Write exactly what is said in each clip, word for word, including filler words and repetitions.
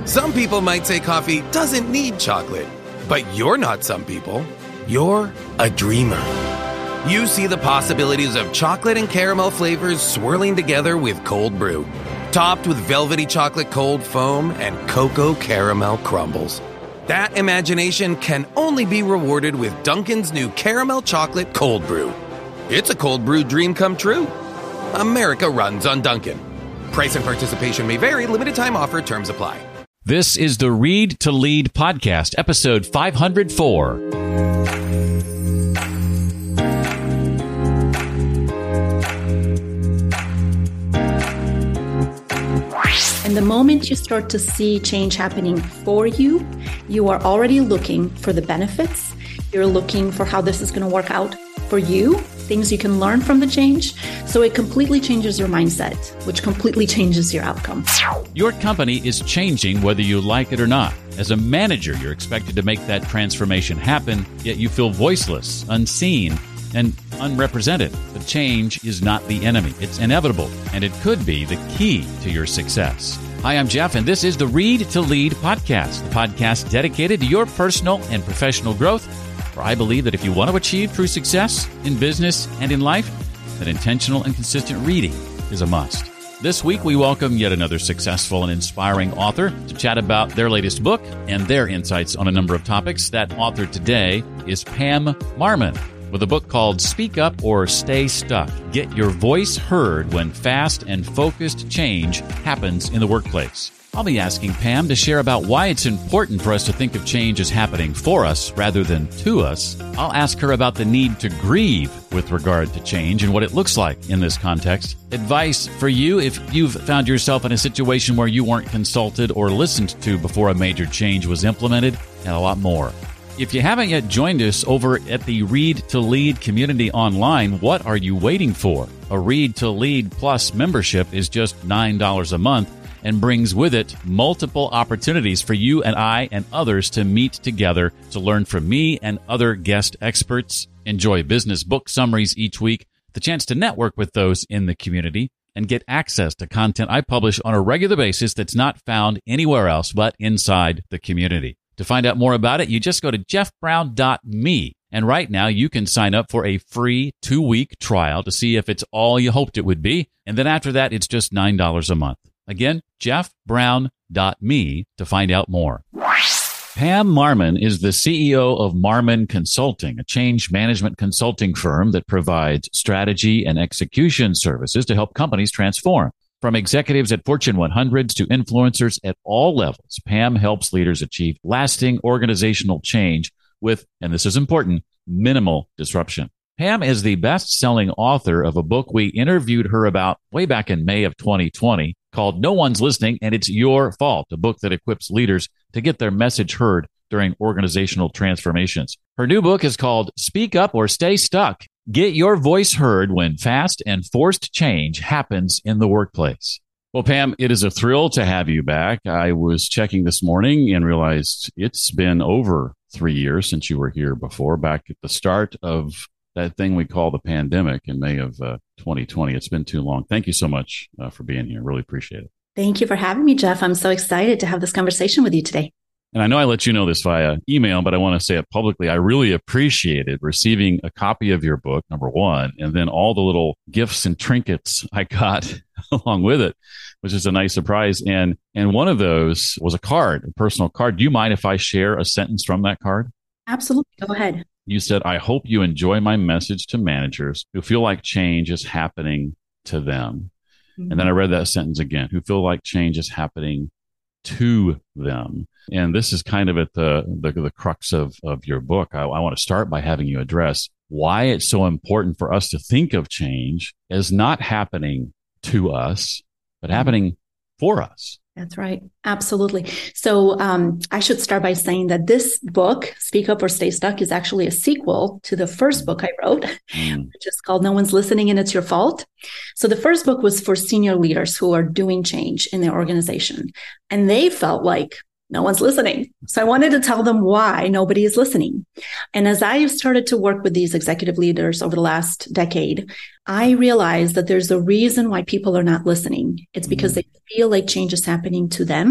Some people might say coffee doesn't need chocolate, but you're not some people. You're a dreamer. You see the possibilities of chocolate and caramel flavors swirling together with cold brew, topped with velvety chocolate cold foam and cocoa caramel crumbles. That imagination can only be rewarded with Dunkin's new caramel chocolate cold brew. It's a cold brew dream come true. America runs on Dunkin'. Price and participation may vary. Limited time offer. Terms apply. This is the Read to Lead podcast, episode five hundred four. And the moment you start to see change happening for you, you are already looking for the benefits. You're looking for how this is going to work out for you, things you can learn from the change. So it completely changes your mindset, which completely changes your outcome. Your company is changing whether you like it or not. As a manager, you're expected to make that transformation happen, yet you feel voiceless, unseen, and unrepresented. But change is not the enemy. It's inevitable, and it could be the key to your success. Hi, I'm Jeff, and this is the Read to Lead podcast, a podcast dedicated to your personal and professional growth, where I believe that if you want to achieve true success in business and in life, that intentional and consistent reading is a must. This week, we welcome yet another successful and inspiring author to chat about their latest book and their insights on a number of topics. That author today is Pam Marmon, with a book called Speak Up or Stay Stuck. Get your voice heard when fast and focused change happens in the workplace. I'll be asking Pam to share about why it's important for us to think of change as happening for us rather than to us. I'll ask her about the need to grieve with regard to change and what it looks like in this context. Advice for you if you've found yourself in a situation where you weren't consulted or listened to before a major change was implemented, and a lot more. If you haven't yet joined us over at the Read to Lead community online, what are you waiting for? A Read to Lead Plus membership is just nine dollars a month and brings with it multiple opportunities for you and I and others to meet together to learn from me and other guest experts, enjoy business book summaries each week, the chance to network with those in the community, and get access to content I publish on a regular basis that's not found anywhere else but inside the community. To find out more about it, you just go to jeff brown dot me. And right now, you can sign up for a free two-week trial to see if it's all you hoped it would be. And then after that, it's just nine dollars a month. Again, jeff brown dot me to find out more. Pam Marmon is the C E O of Marmon Consulting, a change management consulting firm that provides strategy and execution services to help companies transform. From executives at Fortune one hundreds to influencers at all levels, Pam helps leaders achieve lasting organizational change with, and this is important, minimal disruption. Pam is the best-selling author of a book we interviewed her about way back in May of twenty twenty called No One's Listening, and It's Your Fault, a book that equips leaders to get their message heard during organizational transformations. Her new book is called Speak Up or Stay Stuck. Get your voice heard when fast and forced change happens in the workplace. Well, Pam, it is a thrill to have you back. I was checking this morning and realized it's been over three years since you were here before, back at the start of that thing we call the pandemic in May of uh, twenty twenty. It's been too long. Thank you so much uh, for being here. Really appreciate it. Thank you for having me, Jeff. I'm so excited to have this conversation with you today. And I know I let you know this via email, but I want to say it publicly. I really appreciated receiving a copy of your book, number one, and then all the little gifts and trinkets I got along with it, which is a nice surprise. And and one of those was a card, a personal card. Do you mind if I share a sentence from that card? Absolutely. Go ahead. You said, I hope you enjoy my message to managers who feel like change is happening to them. Mm-hmm. And then I read that sentence again, who feel like change is happening to them. And this is kind of at the the, the crux of, of your book. I, I want to start by having you address why it's so important for us to think of change as not happening to us, but happening for us. That's right. Absolutely. So um, I should start by saying that this book, Speak Up or Stay Stuck, is actually a sequel to the first book I wrote, mm. which is called No One's Listening and It's Your Fault. So the first book was for senior leaders who are doing change in their organization. And they felt like no one's listening. So I wanted to tell them why nobody is listening. And as I started to work with these executive leaders over the last decade, I realized that there's a reason why people are not listening. It's because mm-hmm. they feel like change is happening to them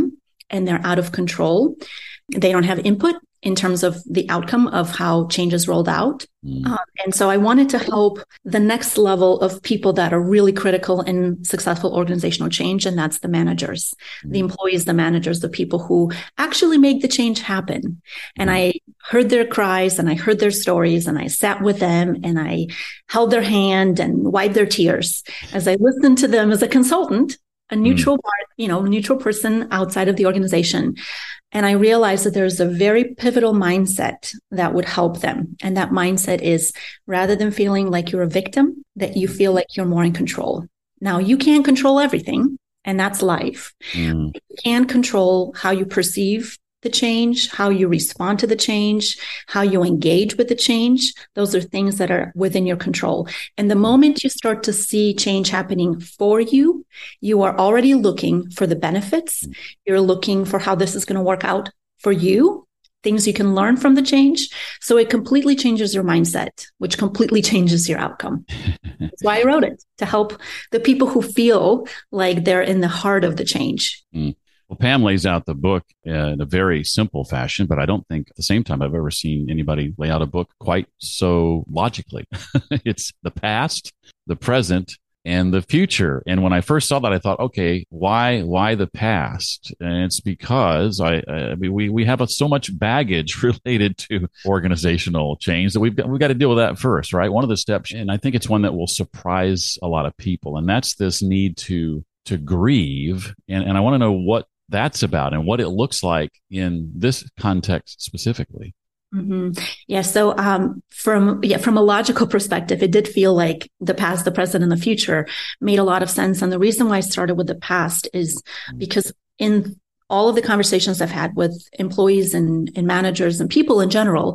and they're out of control. They don't have input in terms of the outcome of how change is rolled out. Mm. Um, and so I wanted to help the next level of people that are really critical in successful organizational change, and that's the managers, mm. the employees, the managers, the people who actually make the change happen. And I heard their cries and I heard their stories and I sat with them and I held their hand and wiped their tears as I listened to them as a consultant, a neutral mm. part, you know, neutral person outside of the organization. And I realized that there's a very pivotal mindset that would help them. And that mindset is, rather than feeling like you're a victim, that you feel like you're more in control. Now, you can't control everything, and that's life. Mm. You can control how you perceive the change, how you respond to the change, how you engage with the change. Those are things that are within your control. And the moment you start to see change happening for you, you are already looking for the benefits. You're looking for how this is going to work out for you, things you can learn from the change. So it completely changes your mindset, which completely changes your outcome. That's why I wrote it, to help the people who feel like they're in the heart of the change. Mm. Well, Pam lays out the book in a very simple fashion, but I don't think at the same time I've ever seen anybody lay out a book quite so logically. It's the past, the present, and the future. And when I first saw that, I thought, okay, why why the past? And it's because I, I mean, we we have a, so much baggage related to organizational change that we've got, we've got to deal with that first, right? One of the steps, and I think it's one that will surprise a lot of people, and that's this need to to grieve. And, and I want to know what that's about and what it looks like in this context specifically. Mm-hmm. Yeah. So um, from yeah, from a logical perspective, it did feel like the past, the present, and the future made a lot of sense. And the reason why I started with the past is because in all of the conversations I've had with employees and, and managers and people in general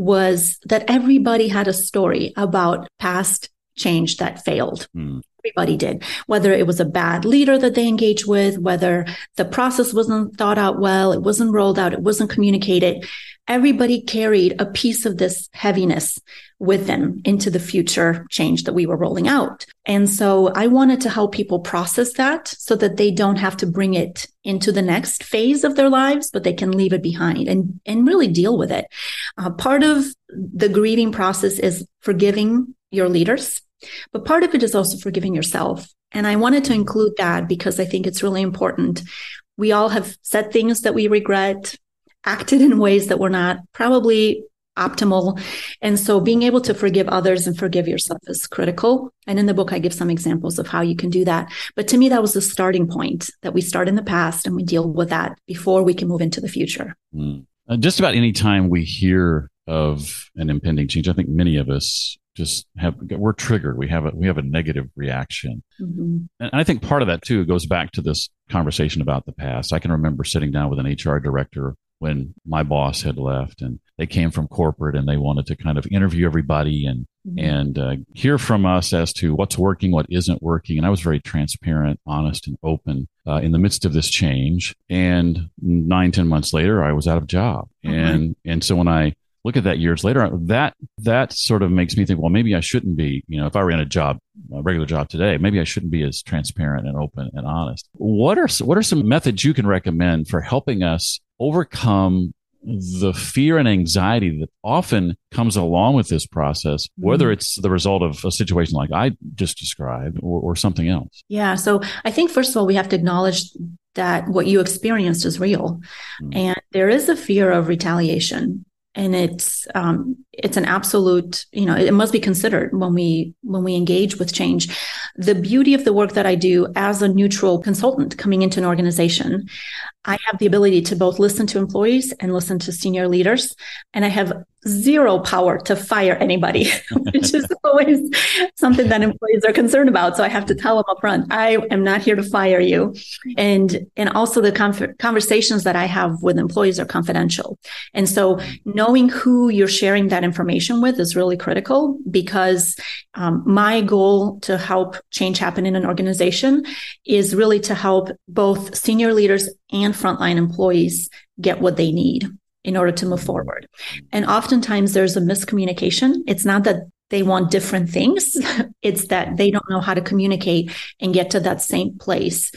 was that everybody had a story about past change that failed. Mm. Everybody did, whether it was a bad leader that they engaged with, whether the process wasn't thought out well, it wasn't rolled out, it wasn't communicated. Everybody carried a piece of this heaviness with them into the future change that we were rolling out. And so I wanted to help people process that so that they don't have to bring it into the next phase of their lives, but they can leave it behind and, and really deal with it. Uh, part of the grieving process is forgiving your leaders. But part of it is also forgiving yourself. And I wanted to include that because I think it's really important. We all have said things that we regret, acted in ways that were not probably optimal. And so being able to forgive others and forgive yourself is critical. And in the book, I give some examples of how you can do that. But to me, that was the starting point, that we start in the past and we deal with that before we can move into the future. Mm. Uh, just about any time we hear of an impending change, I think many of us just have, we're triggered. We have a, we have a negative reaction. Mm-hmm. And I think part of that too goes back to this conversation about the past. I can remember sitting down with an H R director when my boss had left and they came from corporate and they wanted to kind of interview everybody and, mm-hmm. and uh, hear from us as to what's working, what isn't working. And I was very transparent, honest, and open uh, in the midst of this change. And nine, ten months later, I was out of job. Mm-hmm. And, and so when I look at that years later, that that sort of makes me think, well, maybe I shouldn't be, you know, if I were in a job, a regular job today, maybe I shouldn't be as transparent and open and honest. What are what are some methods you can recommend for helping us overcome the fear and anxiety that often comes along with this process, whether it's the result of a situation like I just described or, or something else? Yeah. So I think, first of all, we have to acknowledge that what you experienced is real. Mm. And there is a fear of retaliation. And it's um, it's an absolute, you know, it must be considered when we when we engage with change. The beauty of the work that I do as a neutral consultant coming into an organization, I have the ability to both listen to employees and listen to senior leaders. And I have zero power to fire anybody, which is always something that employees are concerned about. So I have to tell them up front, I am not here to fire you. And, and also the con- conversations that I have with employees are confidential. And so knowing who you're sharing that information with is really critical, because um, my goal to help change happen in an organization is really to help both senior leaders and frontline employees get what they need in order to move forward. And oftentimes there's a miscommunication. It's not that they want different things. It's that they don't know how to communicate and get to that same place.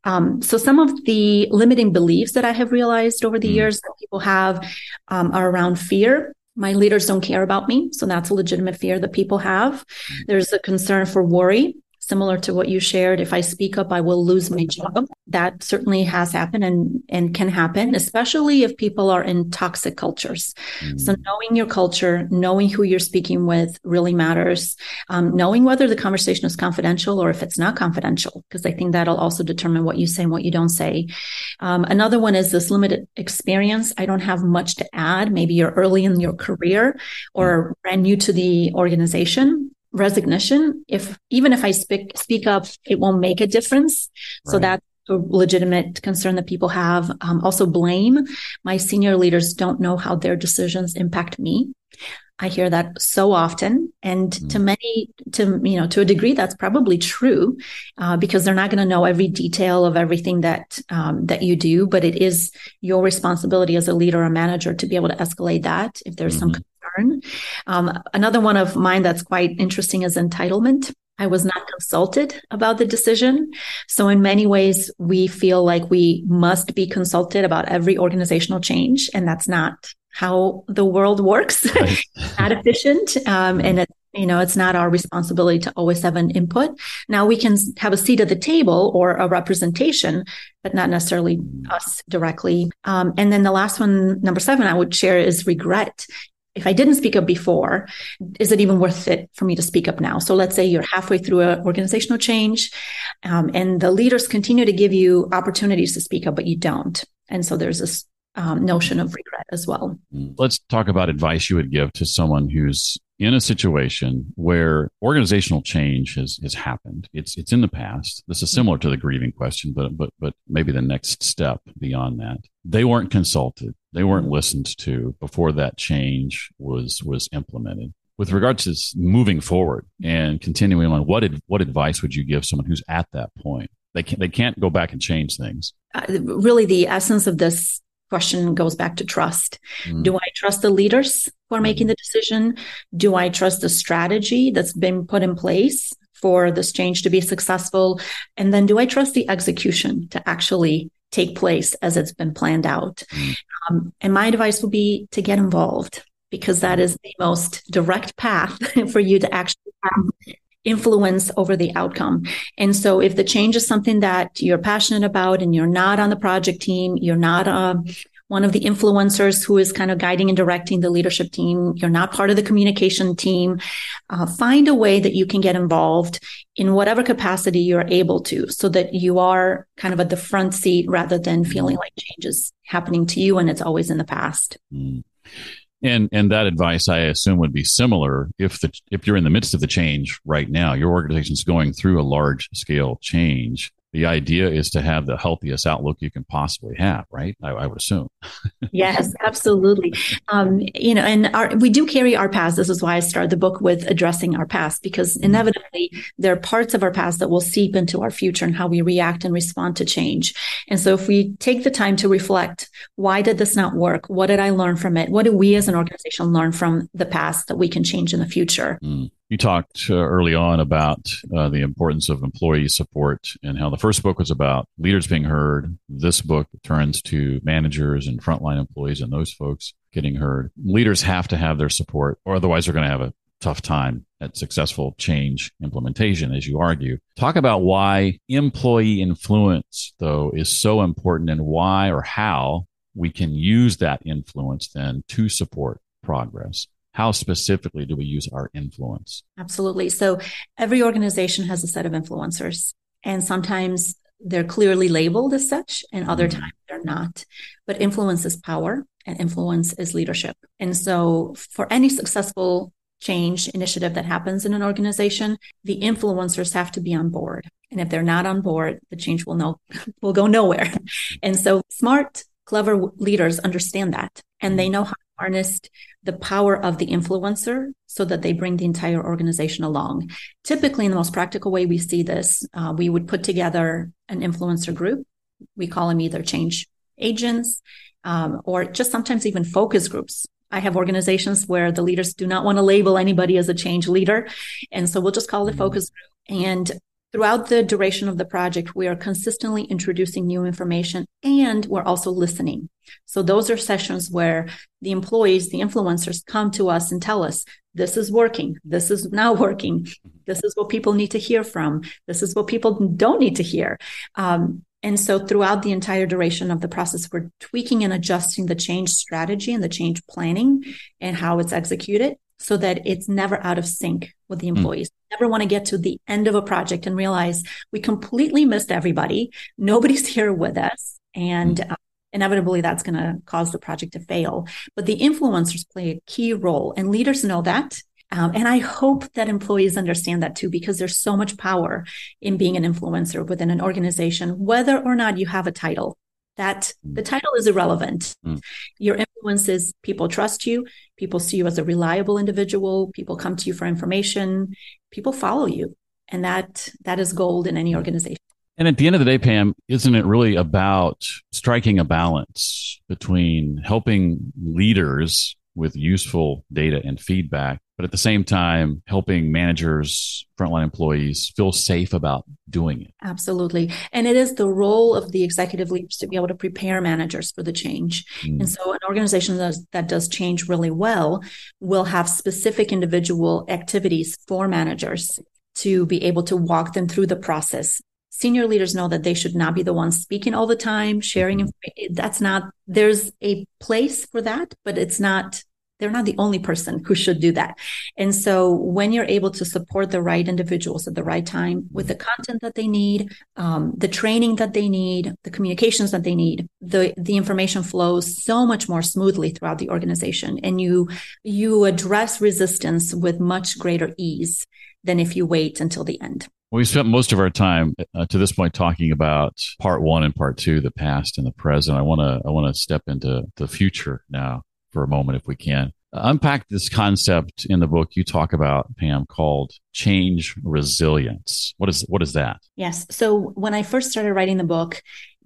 Um, so some of the limiting beliefs that I have realized over the Mm. years that people have um, are around fear. My leaders don't care about me. So that's a legitimate fear that people have. There's a concern for worry, similar to what you shared. If I speak up, I will lose my job. That certainly has happened and, and can happen, especially if people are in toxic cultures. Mm. So knowing your culture, knowing who you're speaking with really matters. Um, knowing whether the conversation is confidential or if it's not confidential, because I think that'll also determine what you say and what you don't say. Um, another one is this limited experience. I don't have much to add. Maybe you're early in your career or brand new to the organization. Resignation. If even if I speak speak up, it won't make a difference. Right. So that's a legitimate concern that people have. Um, also, blame. My senior leaders don't know how their decisions impact me. I hear that so often, and mm. to many, to you know, to a degree, that's probably true, uh, because they're not going to know every detail of everything that um, that you do. But it is your responsibility as a leader or manager to be able to escalate that if there's mm-hmm. some concern. Um, another one of mine that's quite interesting is entitlement. I was not consulted about the decision. So in many ways, we feel like we must be consulted about every organizational change, and that's not how the world works. Right. Not efficient. Um, and it, you know, it's not our responsibility to always have an input. Now we can have a seat at the table or a representation, but not necessarily us directly. Um, and then the last one, number seven, I would share is regret. If I didn't speak up before, is it even worth it for me to speak up now? So let's say you're halfway through an organizational change, um, and the leaders continue to give you opportunities to speak up, but you don't. And so there's this um, notion of regret as well. Let's talk about advice you would give to someone who's in a situation where organizational change has, has happened. It's it's in the past. This is similar to the grieving question, but but but maybe the next step beyond that. They weren't consulted. They weren't listened to before that change was was implemented. With regard to moving forward and continuing on, what ad, what advice would you give someone who's at that point? They can't they can't go back and change things. Uh, really, the essence of this question goes back to trust. Mm. Do I trust the leaders who are making the decision? Do I trust the strategy that's been put in place for this change to be successful? And then do I trust the execution to actually take place as it's been planned out? Mm. Um, and my advice would be to get involved, because that is the most direct path for you to actually have influence over the outcome. And so if the change is something that you're passionate about and you're not on the project team, you're not uh, one of the influencers who is kind of guiding and directing the leadership team, you're not part of the communication team, uh, find a way that you can get involved in whatever capacity you're able to, so that you are kind of at the front seat rather than feeling like change is happening to you and it's always in the past. Mm. And and that advice, I assume, would be similar if the if you're in the midst of the change right now, your organization's going through a large scale change. The idea is to have the healthiest outlook you can possibly have, right? I, I would assume. Yes, absolutely. Um, you know, and our, we do carry our past. This is why I started the book with addressing our past, because inevitably there are parts of our past that will seep into our future and how we react and respond to change. And so if we take the time to reflect, why did this not work? What did I learn from it? What do we as an organization learn from the past that we can change in the future? Mm. You talked uh, early on about uh, the importance of employee support and how the first book was about leaders being heard. This book turns to managers and frontline employees and those folks getting heard. Leaders have to have their support, or otherwise they're going to have a tough time at successful change implementation, as you argue. Talk about why employee influence, though, is so important, and why or how we can use that influence then to support progress. How specifically do we use our influence? Absolutely. So every organization has a set of influencers, and sometimes they're clearly labeled as such, and other times they're not. But influence is power, and influence is leadership. And so for any successful change initiative that happens in an organization, the influencers have to be on board. And if they're not on board, the change will no will go nowhere. And so smart, clever leaders understand that, and they know how to harness the power of the influencer so that they bring the entire organization along. Typically, in the most practical way we see this, uh, we would put together an influencer group. We call them either change agents um, or just sometimes even focus groups. I have organizations where the leaders do not want to label anybody as a change leader. And so we'll just call it a focus group. And Throughout the duration of the project, we are consistently introducing new information, and we're also listening. So those are sessions where the employees, the influencers come to us and tell us, this is working, this is not working, this is what people need to hear from, this is what people don't need to hear. Um, and so throughout the entire duration of the process, we're tweaking and adjusting the change strategy and the change planning and how it's executed, so that it's never out of sync with the employees. Mm. Never want to get to the end of a project and realize we completely missed everybody. Nobody's here with us. And mm. uh, inevitably that's going to cause the project to fail. But the influencers play a key role, and leaders know that. Um, and I hope that employees understand that too, because there's so much power in being an influencer within an organization, whether or not you have a title. That the title is irrelevant. Mm. Your influence is people trust you. People see you as a reliable individual. People come to you for information. People follow you. And that that is gold in any organization. And at the end of the day, Pam, isn't it really about striking a balance between helping leaders with useful data and feedback, but at the same time, helping managers, frontline employees feel safe about doing it? Absolutely. And it is the role of the executive leaders to be able to prepare managers for the change. Mm. And so an organization that does, that does change really well will have specific individual activities for managers to be able to walk them through the process. Senior leaders know that they should not be the ones speaking all the time, sharing information. That's not, there's a place for that, but it's not, they're not the only person who should do that. And so when you're able to support the right individuals at the right time with the content that they need, um, the training that they need, the communications that they need, the, the information flows so much more smoothly throughout the organization. And you, you address resistance with much greater ease than if you wait until the end. We spent most of our time uh, to this point talking about part one and part two, the past and the present. I want to I want to step into the future now for a moment, if we can. Uh, unpack this concept in the book you talk about, Pam, called change resilience. What is what is that? Yes. So when I first started writing the book,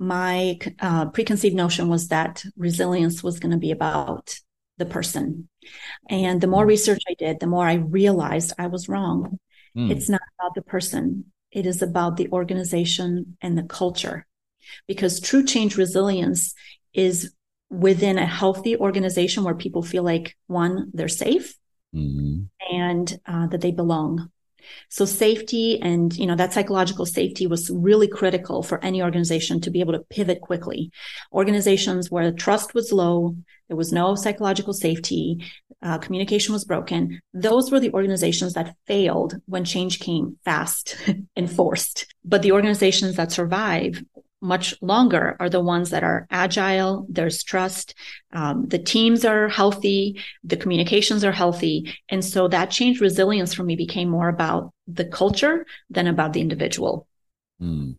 my uh, preconceived notion was that resilience was going to be about the person. And the more research I did, the more I realized I was wrong. Mm. It's not about the person. It is about the organization and the culture, because true change resilience is within a healthy organization where people feel like, one, they're safe, mm-hmm. and uh, that they belong. So safety and, you know, that psychological safety was really critical for any organization to be able to pivot quickly. Organizations where trust was low, there was no psychological safety, uh, communication was broken. Those were the organizations that failed when change came fast and forced. But the organizations that survive much longer are the ones that are agile, there's trust, um, the teams are healthy, the communications are healthy. And so that change resilience for me became more about the culture than about the individual. Hmm.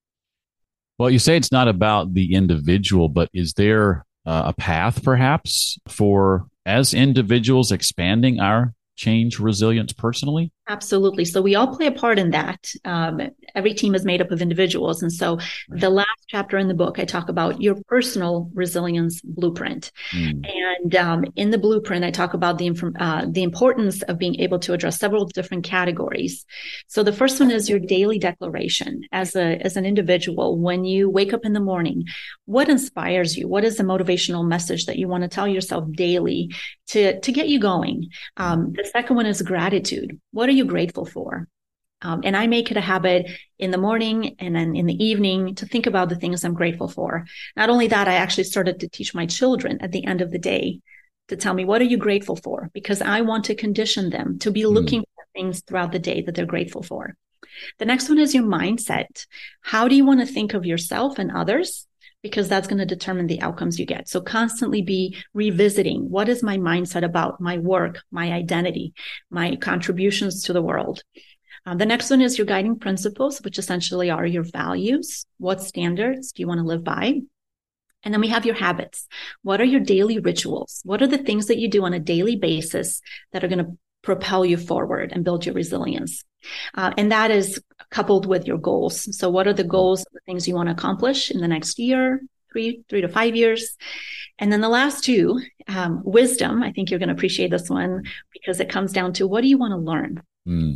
Well, you say it's not about the individual, but is there uh, a path perhaps for, as individuals, expanding our change resilience personally? Absolutely. So we all play a part in that. Um, every team is made up of individuals. And so right. The last chapter in the book, I talk about your personal resilience blueprint. Mm. And um, in the blueprint, I talk about the, inf- uh, the importance of being able to address several different categories. So the first one is your daily declaration as a as an individual. When you wake up in the morning, what inspires you? What is the motivational message that you want to tell yourself daily to, to get you going? Um, the second one is gratitude. What are you grateful for? Um, and I make it a habit in the morning and then in the evening to think about the things I'm grateful for. Not only that, I actually started to teach my children at the end of the day to tell me, what are you grateful for? Because I want to condition them to be mm. looking for things throughout the day that they're grateful for. The next one is your mindset. How do you want to think of yourself and others? Because that's going to determine the outcomes you get. So constantly be revisiting, what is my mindset about my work, my identity, my contributions to the world? Uh, the next one is your guiding principles, which essentially are your values. What standards do you want to live by? And then we have your habits. What are your daily rituals? What are the things that you do on a daily basis that are going to propel you forward and build your resilience? Uh, and that is coupled with your goals. So what are the goals, the things you want to accomplish in the next year, three, three to five years? And then the last two, um, wisdom. I think you're going to appreciate this one because it comes down to, what do you want to learn? Mm. So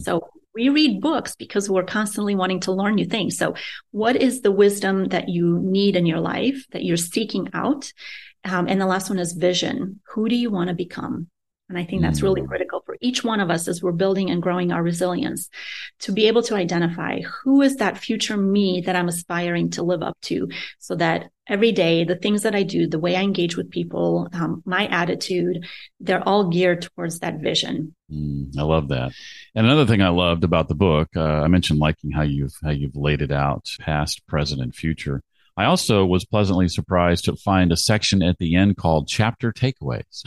we read books because we're constantly wanting to learn new things. So what is the wisdom that you need in your life that you're seeking out? Um, and the last one is vision. Who do you want to become? And I think that's really critical for each one of us as we're building and growing our resilience, to be able to identify who is that future me that I'm aspiring to live up to, so that every day, the things that I do, the way I engage with people, um, my attitude, they're all geared towards that vision. Mm, I love that. And another thing I loved about the book, uh, I mentioned liking how you've how you've laid it out, past, present, and future. I also was pleasantly surprised to find a section at the end called Chapter Takeaways.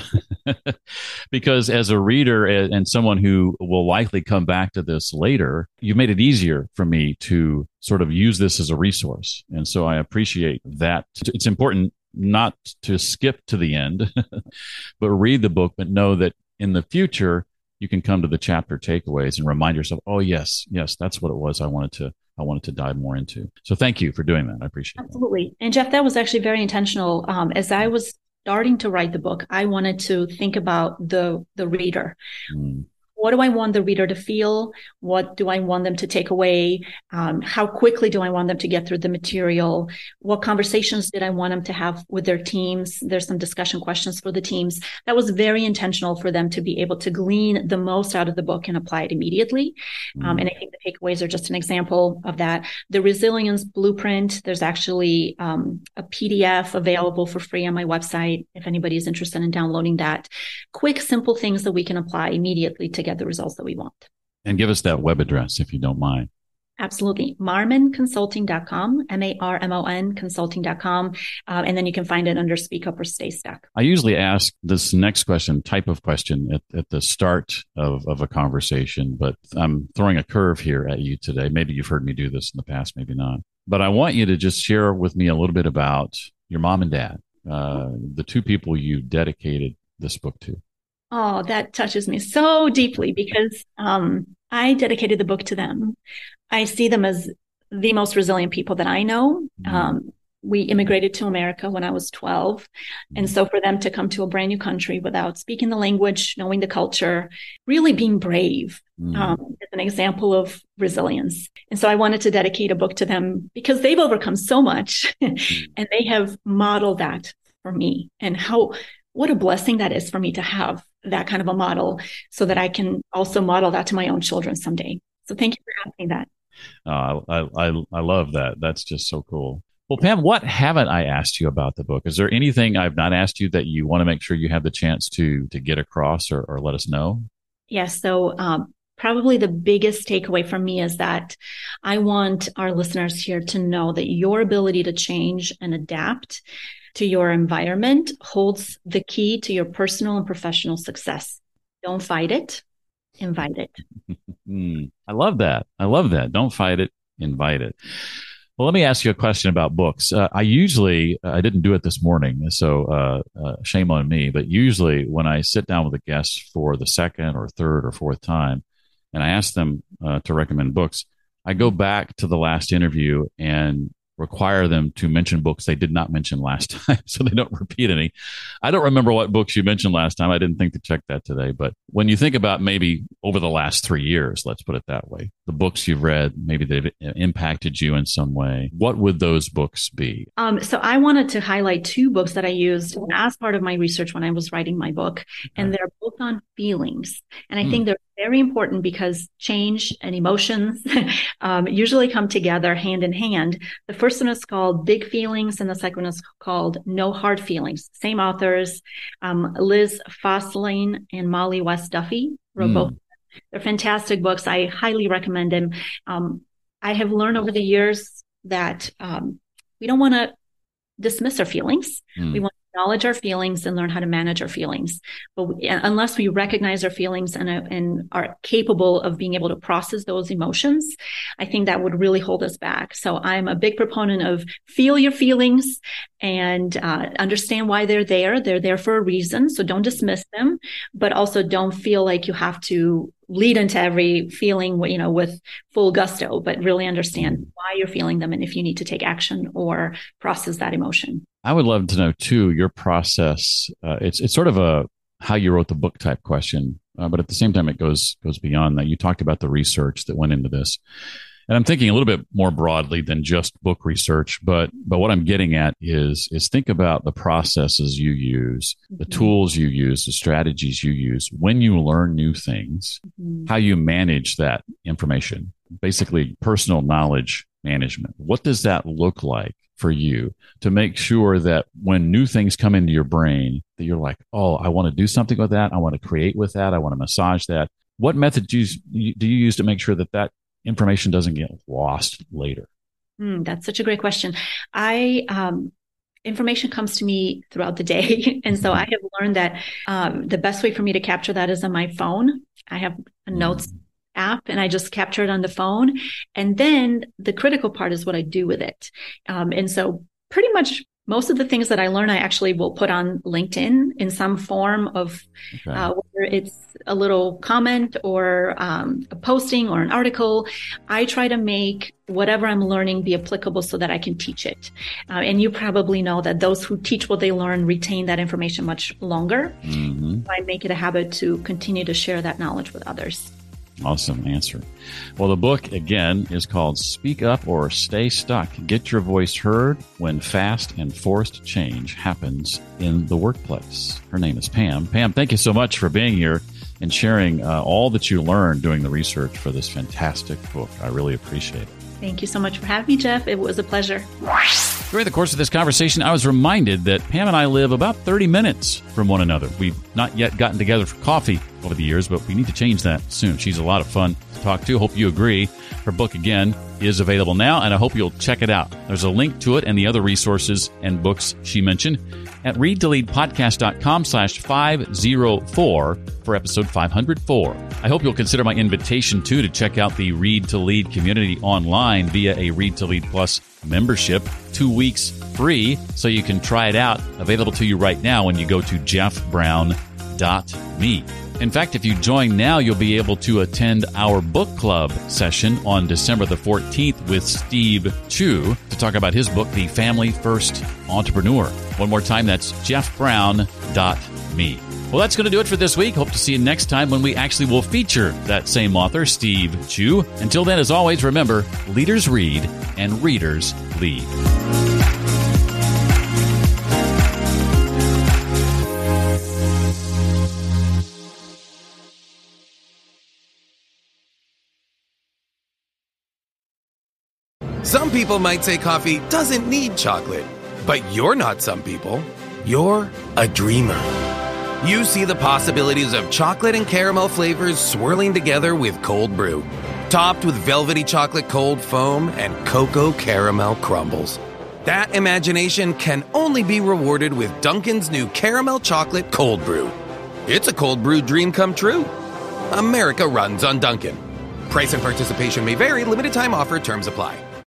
Because as a reader and someone who will likely come back to this later, you made it easier for me to sort of use this as a resource. And so I appreciate that. It's important not to skip to the end, but read the book, but know that in the future, you can come to the chapter takeaways and remind yourself, oh, yes, yes, that's what it was I wanted to I wanted to dive more into. So thank you for doing that. I appreciate it. Absolutely. That. And Jeff, that was actually very intentional. Um, as I was starting to write the book, I wanted to think about the the reader. Mm. What do I want the reader to feel? What do I want them to take away? Um, how quickly do I want them to get through the material? What conversations did I want them to have with their teams? There's some discussion questions for the teams. That was very intentional for them to be able to glean the most out of the book and apply it immediately. Mm. Um, and I think the takeaways are just an example of that. The Resilience Blueprint, there's actually um, a P D F available for free on my website if anybody is interested in downloading that. Quick, simple things that we can apply immediately to get the results that we want. And give us that web address if you don't mind. Absolutely. marmon consulting dot com, M A R M O N consulting dot com. Uh, and then you can find it under Speak Up or Stay Stuck. I usually ask this next question, type of question at, at the start of, of a conversation, but I'm throwing a curve here at you today. Maybe you've heard me do this in the past, maybe not. But I want you to just share with me a little bit about your mom and dad, uh, the two people you dedicated this book to. Oh, that touches me so deeply because um, I dedicated the book to them. I see them as the most resilient people that I know. Mm-hmm. Um, we immigrated to America when I was twelve. Mm-hmm. And so for them to come to a brand new country without speaking the language, knowing the culture, really being brave mm-hmm. um, is an example of resilience. And so I wanted to dedicate a book to them because they've overcome so much mm-hmm. and they have modeled that for me. And how what a blessing that is for me to have that kind of a model so that I can also model that to my own children someday. So thank you for asking that. Uh, I, I, I love that. That's just so cool. Well, Pam, what haven't I asked you about the book? Is there anything I've not asked you that you want to make sure you have the chance to, to get across or, or let us know? Yes. So, um, probably the biggest takeaway from me is that I want our listeners here to know that your ability to change and adapt to your environment holds the key to your personal and professional success. Don't fight it, invite it. mm, I love that. I love that. Don't fight it, invite it. Well, let me ask you a question about books. Uh, I usually, I didn't do it this morning, so uh, uh, shame on me, but usually when I sit down with a guest for the second or third or fourth time, and I ask them uh, to recommend books, I go back to the last interview and require them to mention books they did not mention last time so they don't repeat any. I don't remember what books you mentioned last time. I didn't think to check that today. But when you think about maybe over the last three years, let's put it that way, the books you've read, maybe they've impacted you in some way, what would those books be? Um, so I wanted to highlight two books that I used as part of my research when I was writing my book, okay. and they're both on feelings. And I hmm. think they're very important because change and emotions um, usually come together hand in hand. The first one is called Big Feelings, and the second one is called No Hard Feelings. Same authors, um, Liz Fosslien and Molly West Duffy wrote mm. both. They're fantastic books. I highly recommend them. Um, I have learned over the years that um, we don't want to dismiss our feelings. Mm. We want acknowledge our feelings and learn how to manage our feelings. But we, unless we recognize our feelings and, uh, and are capable of being able to process those emotions, I think that would really hold us back. So I'm a big proponent of feel your feelings and uh, understand why they're there. They're there for a reason. So don't dismiss them, but also don't feel like you have to lead into every feeling, you know, with full gusto, but really understand why you're feeling them and if you need to take action or process that emotion. I would love to know too, your process. Uh, it's, it's sort of a, how you wrote the book type question, uh, but at the same time, it goes goes beyond that. You talked about the research that went into this. And I'm thinking a little bit more broadly than just book research, but but what I'm getting at is is think about the processes you use, the mm-hmm. tools you use, the strategies you use when you learn new things, mm-hmm. how you manage that information, basically personal knowledge management. What does that look like for you to make sure that when new things come into your brain, that you're like, oh, I want to do something with that. I want to create with that. I want to massage that. What methods do you, do you use to make sure that that information doesn't get lost later? Mm, that's such a great question. I um, information comes to me throughout the day, and so I have learned that um, the best way for me to capture that is on my phone. I have a notes mm. app, and I just capture it on the phone. And then the critical part is what I do with it. Um, and so pretty much most of the things that I learn, I actually will put on LinkedIn in some form of, okay. uh, whether it's a little comment or um, a posting or an article. I try to make whatever I'm learning be applicable so that I can teach it. Uh, and you probably know that those who teach what they learn retain that information much longer. Mm-hmm. So I make it a habit to continue to share that knowledge with others. Awesome answer. Well, the book, again, is called Speak Up or Stay Stuck. Get your voice heard when fast and forced change happens in the workplace. Her name is Pam. Pam, thank you so much for being here and sharing uh, all that you learned doing the research for this fantastic book. I really appreciate it. Thank you so much for having me, Jeff. It was a pleasure. During the course of this conversation, I was reminded that Pam and I live about thirty minutes from one another. We've not yet gotten together for coffee over the years, but we need to change that soon. She's a lot of fun to talk to. Hope you agree. Her book, again, is available now, and I hope you'll check it out. There's a link to it and the other resources and books she mentioned at readtoleadpodcast.com slash 504 for episode five hundred four. I hope you'll consider my invitation, too, to check out the Read to Lead community online via a Read to Lead Plus membership. Two weeks free, so you can try it out. Available to you right now when you go to jeff brown dot me. In fact, if you join now, you'll be able to attend our book club session on December the fourteenth with Steve Chu to talk about his book, The Family First Entrepreneur. One more time, that's jeff brown dot me. Well, that's going to do it for this week. Hope to see you next time when we actually will feature that same author, Steve Chu. Until then, as always, remember, leaders read and readers lead. Some people might say coffee doesn't need chocolate, but you're not some people. You're a dreamer. You see the possibilities of chocolate and caramel flavors swirling together with cold brew, topped with velvety chocolate cold foam and cocoa caramel crumbles. That imagination can only be rewarded with Dunkin's new caramel chocolate cold brew. It's a cold brew dream come true. America runs on Dunkin'. Price and participation may vary. Limited time offer. Terms apply.